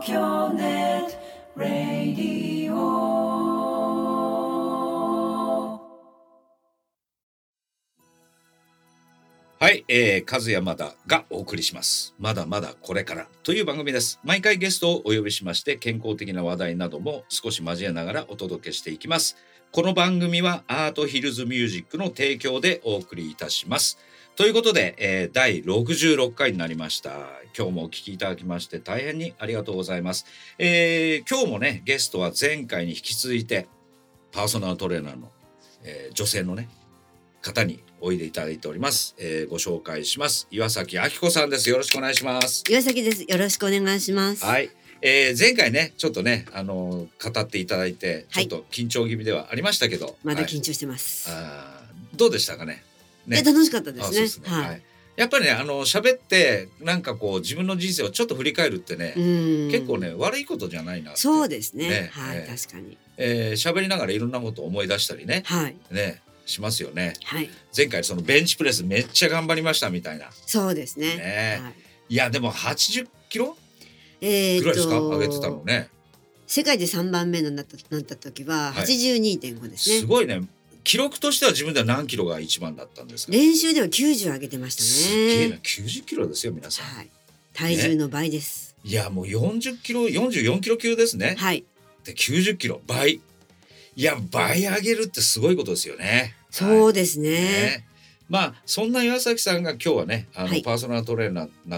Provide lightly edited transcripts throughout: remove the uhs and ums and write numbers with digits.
京ネットラディオ。 はい、和山田がお送りします。まだまだこれからという番組です。毎回ゲストをお呼びしまして、健康的な話題なども少し交えながらお届けしていきます。この番組はアートヒルズミュージックの提供でお送りいたします。ということで、第66回になりました。今日もお聞きいただきまして大変にありがとうございます。今日もね、ゲストは前回に引き続いてパーソナルトレーナーの、女性のね方においでいただいております。ご紹介します。岩崎明子さんです。よろしくお願いします。 岩崎です。よろしくお願いします。 はい。前回ねちょっとね語っていただいてちょっと緊張気味ではありましたけど、 まだ緊張してます。 どうでしたかね。 楽しかったですね。 はい。やっぱりね喋ってなんかこう自分の人生をちょっと振り返るってね結構ね悪いことじゃないなって。 そうですね。はい、確かに。 喋りながらいろんなことを思い出したりね。 はい。 ね。しますよね。 はい。 前回そのベンチプレスめっちゃ頑張りましたみたいな。 そうですね。 はい、いやでも80キロぐらいですか上げてたのね。 世界で3番目になった時は 82.5 ですね。 すごいね。記録としては自分では何キロが一番だったんですか。 練習では90上げてましたね。 すげえな。90キロですよ皆さん。 はい。体重の倍です。 いやもう40キロ44キロ級ですね。 はい。 で90キロ倍。いや倍上げるってすごいことですよね。 そうですね。 まあそんな岩崎さんが今日はねパーソナルトレーナーになって、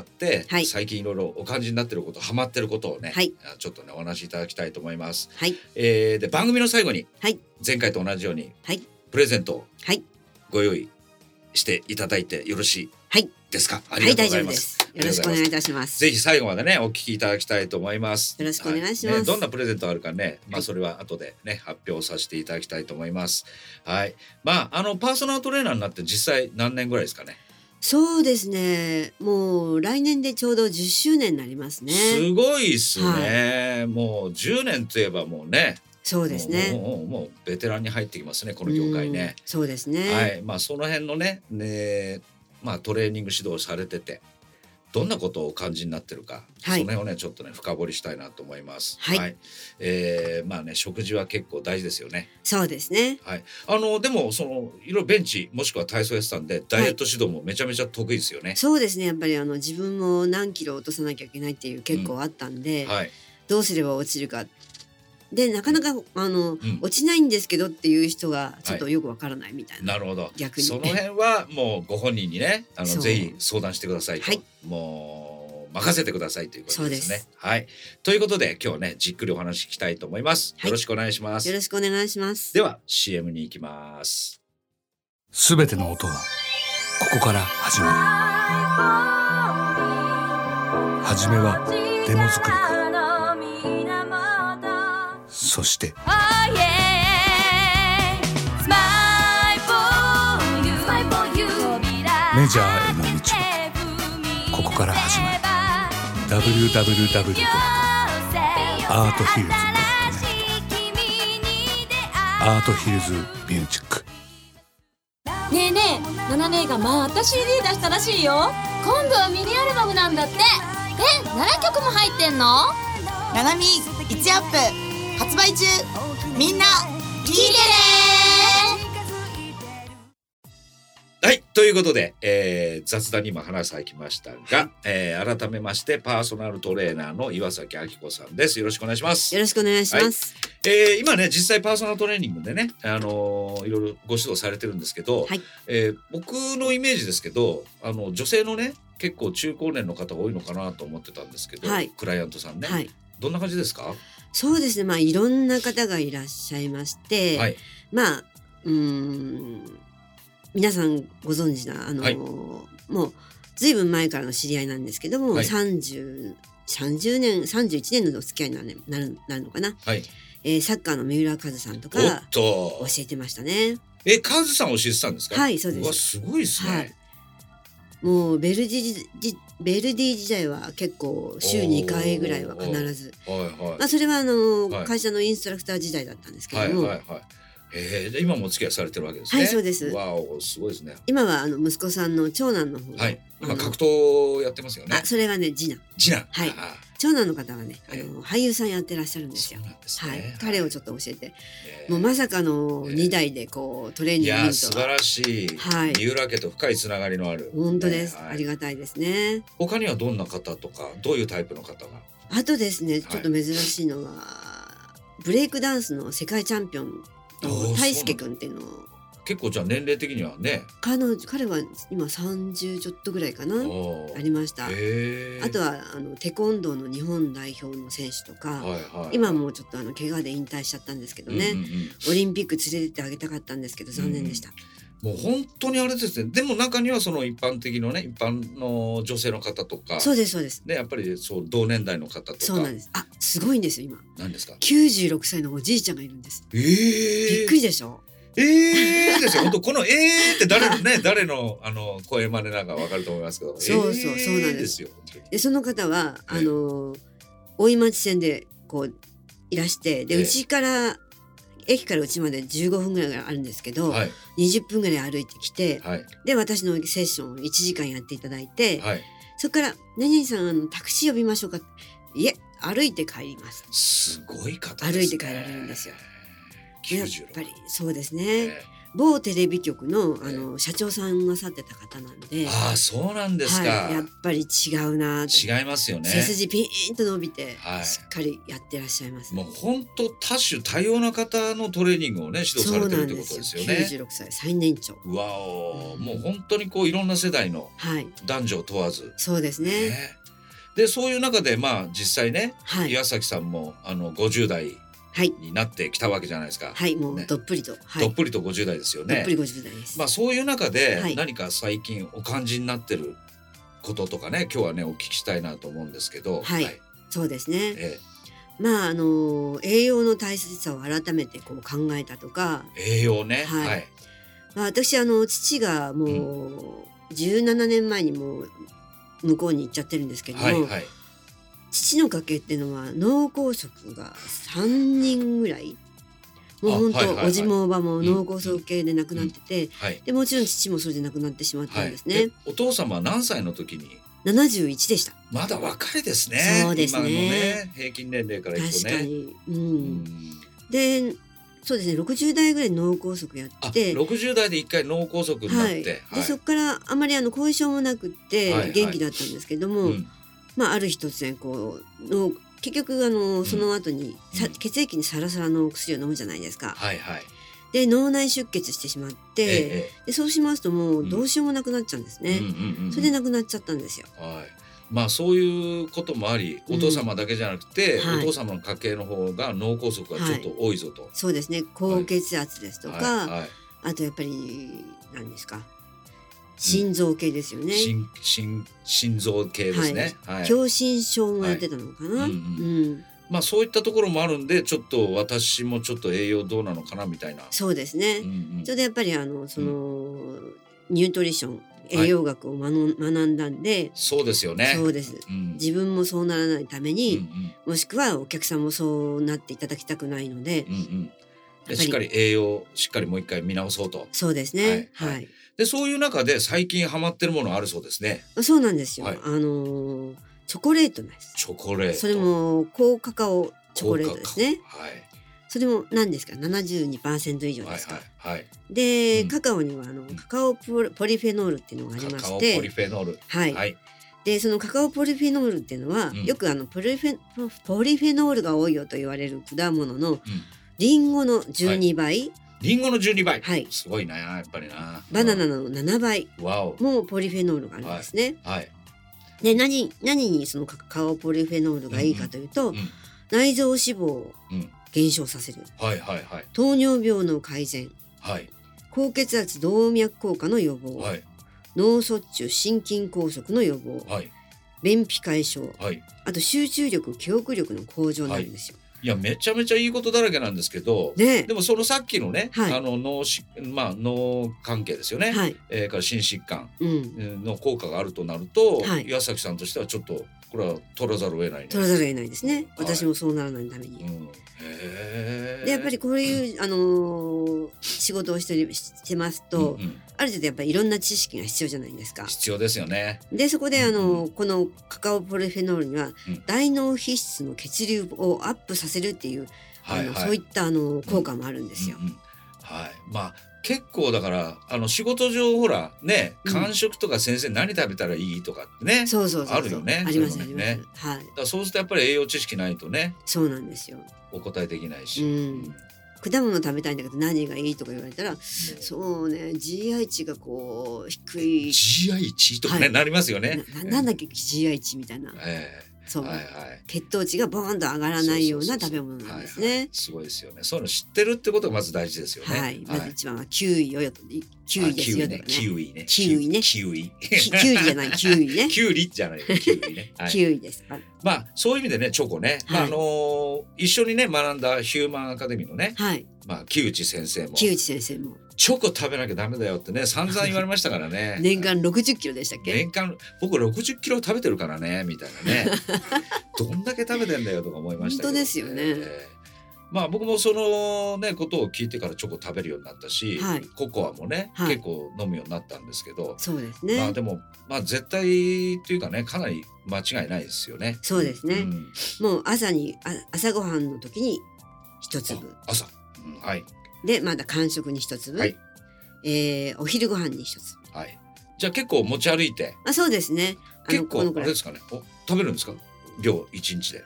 最近いろいろお感じになっていることハマってることをね、ちょっとねお話しいただきたいと思います。 はい。 で番組の最後に、前回と同じように、プレゼントをご用意していただいてよろしいですか。ありがとうございます。 よろしくお願いいたします。 ぜひ最後までねお聞きいただきたいと思います。 よろしくお願いします。 どんなプレゼントあるかね、それは後でね発表させていただきたいと思います。はい。パーソナルトレーナーになって実際何年ぐらいですかね。 そうですね。もう来年でちょうど10周年になりますね。 すごいですね。もう10年といえばもうね。 そうですね。 もうベテランに入ってきますねこの業界ね。 そうですね。 はい。その辺のねトレーニング指導されててどんなことをお感じになってるか、その辺をねちょっとね深掘りしたいなと思います。はい。食事は結構大事ですよね。 そうですね。 はい。でもいろいろベンチもしくは体操やってたんでダイエット指導もめちゃめちゃ得意ですよね。 そうですね。やっぱり自分も何キロ落とさなきゃいけないっていう結構あったんで、どうすれば落ちるかでなかなか落ちないんですけどっていう人がちょっとよくわからないみたいな。 なるほど。 逆にその辺はもうご本人にねぜひ相談してくださいと、もう任せてくださいということですね。はい。ということで今日はねじっくりお話聞きたいと思います。よろしくお願いします。 よろしくお願いします。 では CM に行きます。 すべての音はここから始まる。はじめはデモ作りから、そしてメジャーへの道はここから始まる。 www.arthhills.net アートヒルズミュージック。 ねえねえ、ナナ姉がまた CD 出したらしいよ。今度はミニアルバムなんだって。7曲も入ってんの？ ナナミ1アップ発売中。みんな聞いてね。 はい。ということで、雑談にも話がきましたが、改めましてパーソナルトレーナーの岩崎明子さんです。よろしくお願いします。 よろしくお願いします。 今ね実際パーソナルトレーニングでね、いろいろご指導されてるんですけど、僕のイメージですけど女性のね結構中高年の方多いのかなと思ってたんですけど、クライアントさんね、どんな感じですか？ そうですね。いろんな方がいらっしゃいまして、皆さんご存知なもうずいぶん前からの知り合いなんですけども、30年31年のお付き合いになるのかな、サッカーの三浦和さんとか教えてましたね。 和さん教えてたんですか？はい、そうです。すごいですね。 もうベルディ時代は結構週2回ぐらいは必ず、それは会社のインストラクター時代だったんですけども、 今もお付き合いされてるわけですね。 はい、そうです。 わお、すごいですね。 今は息子さんの長男の方、 今格闘やってますよね。 それがね次男。 次男。 はい。 長男の方はね俳優さんやってらっしゃるんですよ。 そうなんですね。 はい、彼をちょっと教えて、もうまさかの2代でこうトレーニングいや素晴らしい、 はい、 三浦家と深いつながりのある。 本当です、 はい、 ありがたいですね。 他にはどんな方とかどういうタイプの方が。 あとですね、ちょっと珍しいのが、ブレイクダンスの世界チャンピオンの大輔くんっていうのを。 結構じゃあ年齢的にはね、彼は今30ちょっとぐらいかなありました。あとはテコンドーの日本代表の選手とか、今もうちょっと怪我で引退しちゃったんですけどね、オリンピック連れてってあげたかったんですけど残念でした。 もう本当にあれですね。でも中にはその一般的のね、一般の女性の方とか、 そうですそうですね、やっぱりそう同年代の方とか。 そうなんです。あ、すごいんですよ今。 何ですか。 96歳のおじいちゃんがいるんです。びっくりでしょ。 ですよ。本当このって誰のね誰の声真似なんかわかると思いますけど。 そうなんですよ。でその方は大井町線でこういらして、でうちから駅からうちまで15分ぐらいあるんですけど、20分ぐらい歩いてきて、で私のセッションを1時間やっていただいて、そこから何々さんタクシー呼びましょうか。いえ、歩いて帰ります。 すごい方ですね。 歩いて帰られるんですよ。やっぱりそうですね。某テレビ局の社長さんが去ってた方なんで。 ああ、そうなんですか。 やっぱり違うな。 違いますよね。 背筋ピーンと伸びて、しっかりやってらっしゃいます。 もう本当多種多様な方のトレーニングをね指導されてるってことですよね。 96歳最年長。 わお、もう本当にこういろんな世代の男女問わず。 そうですね。 でそういう中でまあ実際ね、岩崎さんも50代になってきたわけじゃないですか。 はい、もうどっぷりと、 どっぷりと50代ですよね。 どっぷり50代です。 まあそういう中で何か最近お感じになってることとかね、今日はねお聞きしたいなと思うんですけど。 そうですね。まあ栄養の大切さを改めてこう考えたとか。 栄養ね。 まあ私父がもう17年前にもう向こうに行っちゃってるんですけども。父の家系っていうのは脳梗塞が3人ぐらい、もう本当おじもおばも脳梗塞系で亡くなってて、でもちろん父もそれで亡くなってしまったんですね。 お父様は何歳の時に ？71でした。 まだ若いですね。 そうですね。 今のね平均年齢からいくとね。 確かに。でそうですね、60代ぐらい脳梗塞やって、 60代で1回脳梗塞になって、 でそこからあまり後遺症もなくって元気だったんですけども、まあある日突然こう結局その後に血液にサラサラの薬を飲むじゃないですか。で脳内出血してしまって、でそうしますともうどうしようもなくなっちゃうんですね。それで亡くなっちゃったんですよ。 まあそういうこともあり、お父様だけじゃなくて、お父様の家系の方が脳梗塞がちょっと多いぞと。 そうですね、高血圧ですとか、あとやっぱり何ですか、心臓系ですよね。 心臓系ですね。 狭心症もやってたのかな。 まあそういったところもあるんで、ちょっと私もちょっと栄養どうなのかなみたいな。 そうですね。それでやっぱりそのニュートリション、栄養学を学んだんで。 そうですよね。 そうです。自分もそうならないために、もしくはお客さんもそうなっていただきたくないので、 しっかり栄養しっかりもう一回見直そうと。 そうですね。 でそういう中で最近ハマってるものあるそうですね。 そうなんですよ。チョコレートです。 チョコレート。 それも高カカオチョコレートですね。それも何ですか、72% 以上ですか。で、カカオにはカカオポリフェノールっていうのがありまして、 カカオポリフェノール。 でそのカカオポリフェノールっていうのは、よくポリフェノールが多いよと言われる果物のリンゴの12倍。 リンゴの12倍。すごいな、やっぱりな。 バナナの7倍もポリフェノールがあるんですね。で何にそのカカオポリフェノールがいいかというと、内臓脂肪を減少させる、糖尿病の改善、高血圧動脈硬化の予防、脳卒中心筋梗塞の予防、便秘解消、あと集中力記憶力の向上なんですよ。 いやめちゃめちゃいいことだらけなんですけど、でもそのさっきのね、脳関係ですよね、から心疾患の効果があるとなると、岩崎さんとしてはちょっとここれは取らざるを得ないね。 取らざるを得ないですね、 はい、 私もそうならないために、でやっぱりこういう、仕事をしてますと、ある程度やっぱりいろんな知識が必要じゃないですか。 必要ですよね。 でそこでこのカカオポリフェノールには、大脳皮質の血流をアップさせるっていう、そういった効果もあるんですよ。 はい、まあ結構だから仕事上ほらね、間食とか先生何食べたらいいとかってね、あるよね。 ありますあります、はい。 だからそうするとやっぱり栄養知識ないとね、 そうなんですよ、 お答えできないし、 果物食べたいんだけど何がいいとか言われたら、そうね GI 値がこう低い GI 値とかね、なりますよね。 なんだっけ GI 値みたいな、そう、血糖値がボーンと上がらないような食べ物なんですね。 すごいですよね。そういうの知ってるってことがまず大事ですよね。 はい、まず一番はキウイよと、キウイですよとかね。 キウイね。 キウイね。 キウイ。 キウイじゃない、キウイね。 キュウリじゃない、キウイね。 キウイです。 まあそういう意味でね、チョコね、一緒にね学んだヒューマンアカデミーのね、まあ木内先生も。チョコ食べなきゃダメだよってね散々言われましたからね。 年間60キロでしたっけ？ 年間僕60キロ食べてるからねみたいなね。どんだけ食べてんだよとか思いましたけど、 本当ですよね。 まあ僕もそのねことを聞いてからチョコ食べるようになったし、ココアもね、結構飲むようになったんですけど、 そうですね。 まあでもまあ絶対というかねかなり間違いないですよね。 そうですね。もう朝ごはんの時に一粒。 朝。はい。 でまだ間食に一粒、お昼ご飯に一粒、 じゃあ結構持ち歩いて、 そうですね、 結構あれですかね、食べるんですか、量1日で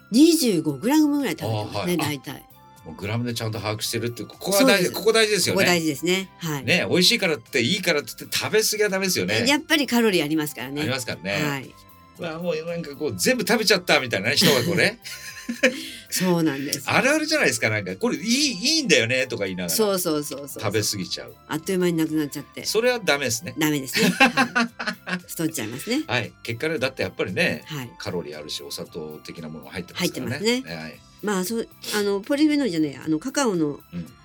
25グラムぐらい食べてますね、大体。 もうグラムでちゃんと把握してるってここが大事、ここ大事ですよね。 ここ大事ですね。はい。 ね、美味しいからっていいからって言って食べ過ぎはダメですよね。 やっぱりカロリーありますからね。 ありますからね。はい。まあもうなんかこう全部食べちゃったみたいな人がこれそうなんです。 あるあるじゃないですか。なんかこれいいんだよねとか言いながらそう食べ過ぎちゃう。 あっという間になくなっちゃって。 それはダメですね。 ダメですね。太っちゃいますね。 はい。結果ねだってやっぱりね、カロリーあるしお砂糖的なものも入ってますからね。 入ってますね。はい。まあポリフェノールじゃねカカオの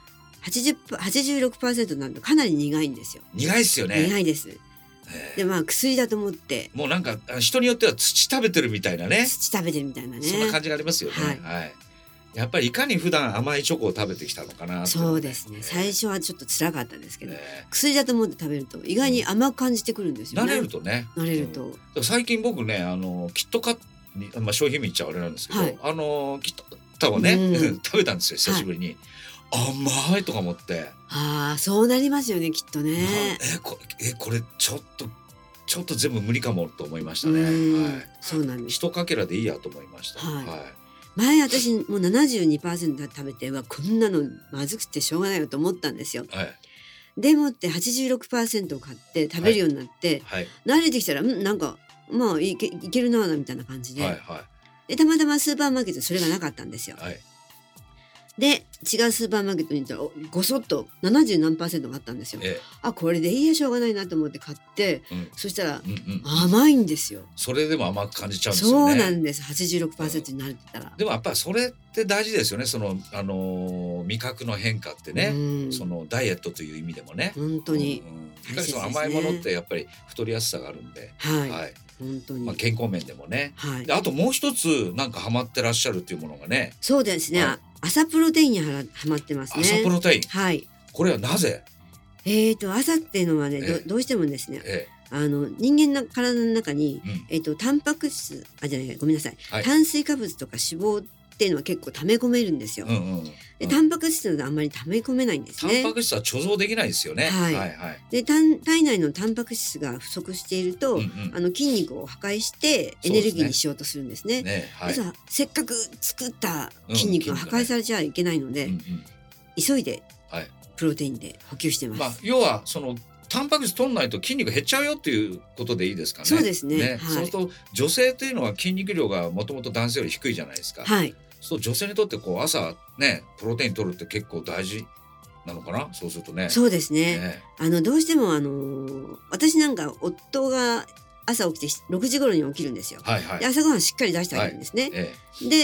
86% なんでかなり苦いんですよ。 苦いですよね。 苦いです。でまあ薬だと思ってもうなんか人によっては土食べてるみたいなね。 土食べてるみたいなね。 そんな感じがありますよね。はい。やっぱりいかに普段甘いチョコを食べてきたのかな。 そうですね。最初はちょっと辛かったですけど、薬だと思って食べると意外に甘く感じてくるんですよね。 慣れるとね。 慣れると。 最近僕ねキットカットに商品名言っちゃあれなんですけど、キットカットをね食べたんですよ久しぶりに。甘いとか思って。 そうなりますよねきっとね。 これちょっと全部無理かもと思いましたね。 そうなんです。 一かけらでいいやと思いました。 前私もう 72% 食べてこんなのまずくてしょうがないよと思ったんですよ。でもって 86% を買って食べるようになって、慣れてきたらなんかまあいけるなみたいな感じで、たまたまスーパーマーケットそれがなかったんですよ。で違うスーパーマーケットに行ったらごそっと70何%があったんですよ。これでいいやしょうがないなと思って買って、そしたら甘いんですよ。 それでも甘く感じちゃうんですよね。 そうなんです。 86% になれてたら。 でもやっぱりそれって大事ですよね。その味覚の変化ってね、そのダイエットという意味でもね本当にその甘いものってやっぱり太りやすさがあるんで、 本当に健康面でもね。あともう一つなんかハマってらっしゃるっていうものがね。 そうですね。朝プロテインにハマってますね。 朝プロテイン。 はい。 これはなぜ？ 朝っていうのはね、どうしてもですね、人間の体の中にタンパク質ごめんなさい、炭水化物とか脂肪っていうのは結構溜め込めるんですよ。でタンパク質などあんまり溜め込めないんですね。 タンパク質は貯蔵できないですよね。 で体内のタンパク質が不足していると、筋肉を破壊してエネルギーにしようとするんですね。ですからせっかく作った筋肉が破壊されちゃいけないので、急いでプロテインで補給してます。 要はそのタンパク質取んないと筋肉減っちゃうよっていうことでいいですかね。 そうですね。 そうすると女性というのは筋肉量がもともと男性より低いじゃないですか。そう女性にとって朝ねプロテイン取るって結構大事なのかな。そうするとね。 そうですね。どうしても私なんか夫が朝起きて6時頃に起きるんですよ。で朝ごはんしっかり出してあげるんですね。で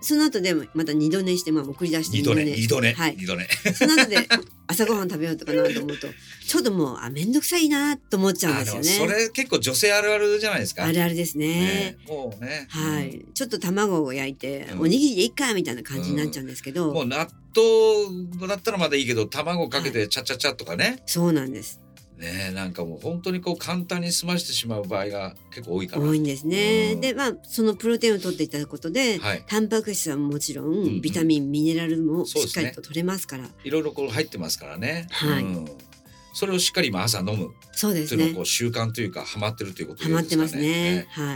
その後でまた二度寝して、送り出して二度寝。 はい。 二度寝。 その後で朝ごはん食べようとかなと思うとちょっともうめんどくさいなと思っちゃうんですよね。 それ結構女性あるあるじゃないですか。 あるあるですね。 もうね。 はい。ちょっと卵を焼いて、おにぎりでいいかみたいな感じになっちゃうんですけど。 もう納豆だったらまだいいけど卵かけてチャチャチャとかね。 そうなんです。 ね、なんかもう本当に簡単に済ましてしまう場合が結構多いから。 多いんですね。でそのプロテインを取っていただくことで、タンパク質はもちろん、ビタミンミネラルもしっかりと取れますから、 いろいろ入ってますからね。はい。それをしっかり今朝飲む。 そうですね。 というの習慣というかハマってるということですかね。 ハマってますね。はい。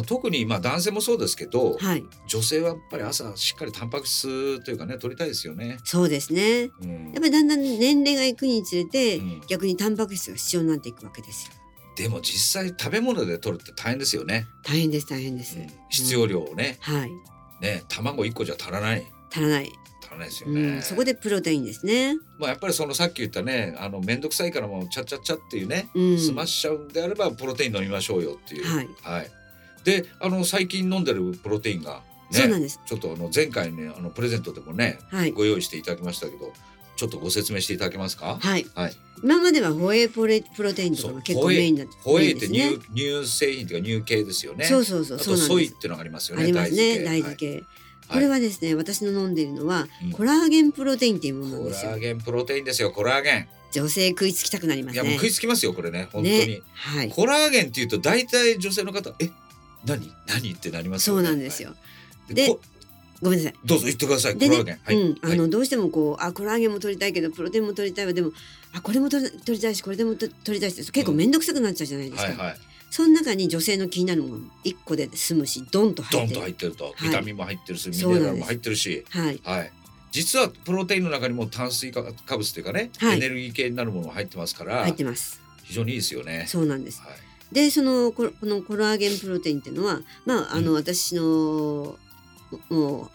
特に男性もそうですけど、女性はやっぱり朝しっかりタンパク質というかね取りたいですよね。 そうですね。やっぱりだんだん年齢がいくにつれて、逆にタンパク質が必要になっていくわけですよ。 でも実際食べ物で取るって大変ですよね。 大変です。 必要量をね。 はい。 ね、卵1個じゃ足らない。 足らない。 ですよね。 そこでプロテインですね。 やっぱりさっき言ったね面倒くさいからもうチャチャチャっていうね、済ましちゃうんであればプロテイン飲みましょうよっていう。はい。で最近飲んでるプロテインがね、 そうなんです。 ちょっと前回ねプレゼントでもね、ご用意していただきましたけど、ちょっとご説明していただけますか。 はい。今まではホエイプロテインとかが結構メインだったんですね。ホエイって乳製品というか乳系ですよね。 そう。あとソイっていうのがありますよね。 ありますね。大豆系。これはですね、私の飲んでいるのはコラーゲンプロテインっていうものなんですよ。 コラーゲンプロテインですよ。コラーゲン。 女性食いつきたくなりますね。 いやもう食いつきますよこれね、本当に。はい。コラーゲンっていうと大体女性の方何ってなりますよね。 そうなんですよ。で、ごめんなさい。 どうぞ言ってください。コラーゲン。どうしてもコラーゲンも取りたいけどプロテインも取りたいわ、でもこれも取りたいしこれでも取りたいし、結構面倒くさくなっちゃうじゃないですか。その中に女性の気になるもの1個で済むしドンと入ってると、ビタミンも入ってるしミネラルも入ってるし、実はプロテインの中にも炭水化物というかね、エネルギー系になるものが入ってますから、 入ってます。 非常にいいですよね。 そうなんです。でこのコラーゲンプロテインっていうのは私のもう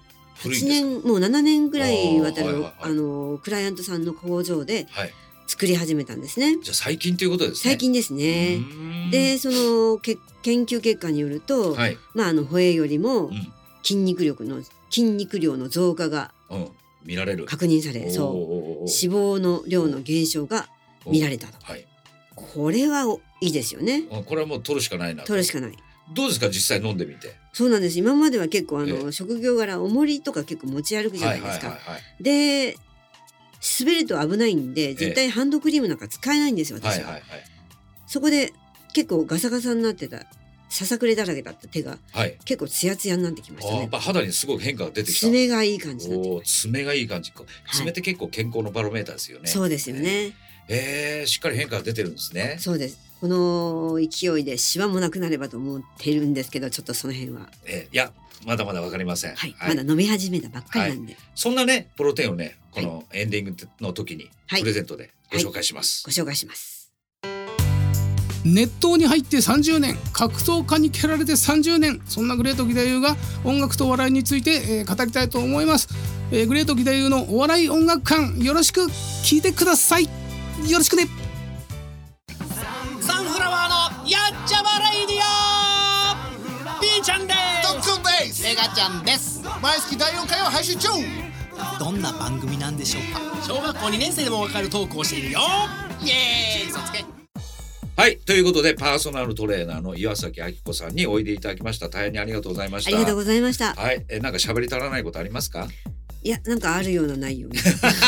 8年もう7年ぐらい渡るクライアントさんの工場で作り始めたんですね。 じゃあ最近ということですね。 最近ですね。でその研究結果によると、ホエイよりも筋肉量の増加が見られる、 確認され、脂肪の量の減少が見られたと。これはいいですよね。 これはもう取るしかないな。 取るしかない。 どうですか実際飲んでみて。 そうなんです。今までは結構職業柄重りとか結構持ち歩くじゃないですか。で滑ると危ないんで絶対ハンドクリームなんか使えないんですよ私は。そこで結構ガサガサになってたささくれだらけだった手が、結構ツヤツヤになってきましたね。 やっぱ肌にすごい変化が出てきた。 爪がいい感じになってきました。 爪がいい感じ。爪って結構健康のバロメーターですよね。 そうですよね。 しっかり変化が出てるんですね。 そうです。この勢いでシワもなくなればと思ってるんですけど、ちょっとその辺は。 いやまだまだわかりません。 まだ飲み始めたばっかりなんで。 そんなねプロテインをねこのエンディングの時にプレゼントでご紹介します。 ご紹介します。 熱湯に入って30年、格闘家に蹴られて30年、そんなグレート義太夫が音楽と笑いについて、語りたいと思います。グレート義太夫のお笑い音楽館、よろしく聞いてください。よろしくね。 サンフラワーのやっちゃまレイディオ、 B ちゃんです。 ドックンです。 メガちゃんです。 毎月第4回を配信中。 どんな番組なんでしょうか。小学校2年生でもわかるトークをしているよ。イエーイ、そつけ。 はい、ということでパーソナルトレーナーの岩崎明子さんにおいでいただきました。大変にありがとうございました。 ありがとうございました。 はい、なんか喋り足らないことありますか。 いや、なんかあるようなないような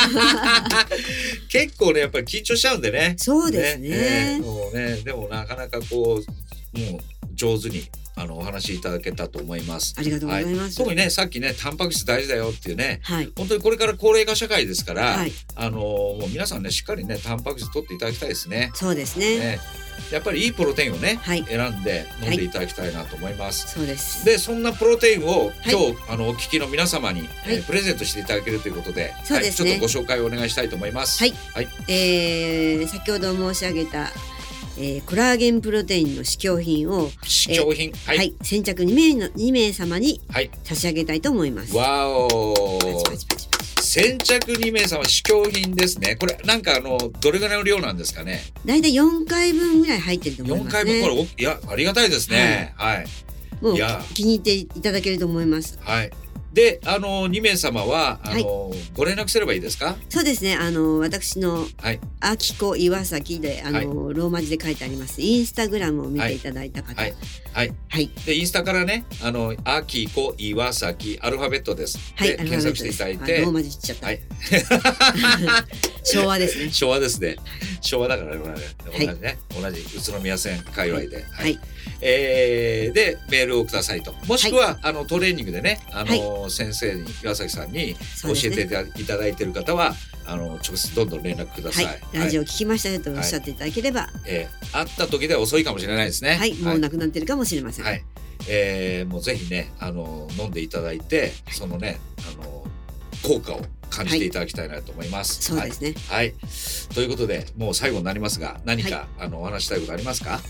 結構ねやっぱり緊張しちゃうんでね。 そうですね。 もうね、でもなかなかこうもう上手にお話しいただけたと思います。 ありがとうございます。 特にねさっきねタンパク質大事だよっていうね、本当にこれから高齢化社会ですから、もう皆さんねしっかりねタンパク質取っていただきたいですね。 そうですね。 やっぱりいいプロテインをね、選んで飲んでいただきたいなと思います。 そうです。 でそんなプロテインを今日、お聞きの皆様に、プレゼントしていただけるということで、 そうですね、 ちょっとご紹介をお願いしたいと思います。 先ほど申し上げたコラーゲンプロテインの試供品を先着2名様に差し上げたいと思います。 わお、先着2名様試供品ですね。これなんかどれぐらいの量なんですかね。 だいたい4回分ぐらい入ってると思いますね。 4回分、これいやありがたいですね。 もう気に入っていただけると思います。 で2名様はご連絡すればいいですか？ そうですね、私のあきこ岩崎でローマ字で書いてありますインスタグラムを見ていただいた方、 でインスタからねあきこ岩崎アルファベットです、で検索していただいて、 ローマ字ちっちゃった、昭和ですね。 昭和ですね。昭和だからね、同じ宇都宮線界隈で、でメールをくださいと、もしくは、トレーニングでね先生に岩崎さんに教えていただいている方は直接どんどん連絡ください。 ラジオ聞きましたよとおっしゃっていただければ、 会った時では遅いかもしれないですね。 もうなくなってるかもしれません。 もうぜひね飲んでいただいて、そのね効果を感じていただきたいなと思います。 そうですね。 ということでもう最後になりますが、何か、お話したいことありますか？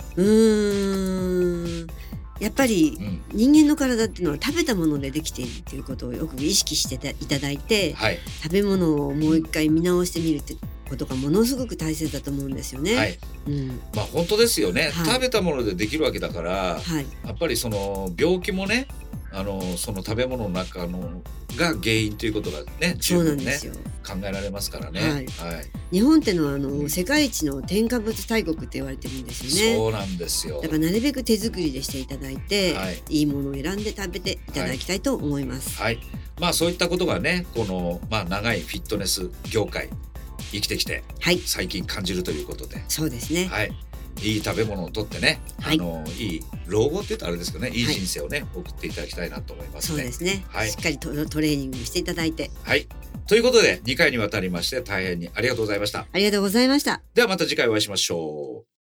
やっぱり、人間の体っていうのは食べたものでできているということをよく意識していただいて、食べ物をもう一回見直してみるってことがものすごく大切だと思うんですよね。 まあ本当ですよね、食べたものでできるわけだから、やっぱりその病気もねその食べ物の中のが原因ということがね十分ね考えられますからね。 日本ってのは世界一の添加物大国って言われてるんですよね。 そうなんですよ。 だからなるべく手作りでしていただいて、いいものを選んで食べていただきたいと思います。 まあそういったことがねこの長いフィットネス業界生きてきて、最近感じるということで、 そうですね。 いい食べ物をとってね、いい老後って言うとあれですけどね、いい人生をね、送っていただきたいなと思いますね。 そうですね。しっかりとトレーニングしていただいて。 ということで2回にわたりまして大変にありがとうございました。 ありがとうございました。 ではまた次回お会いしましょう。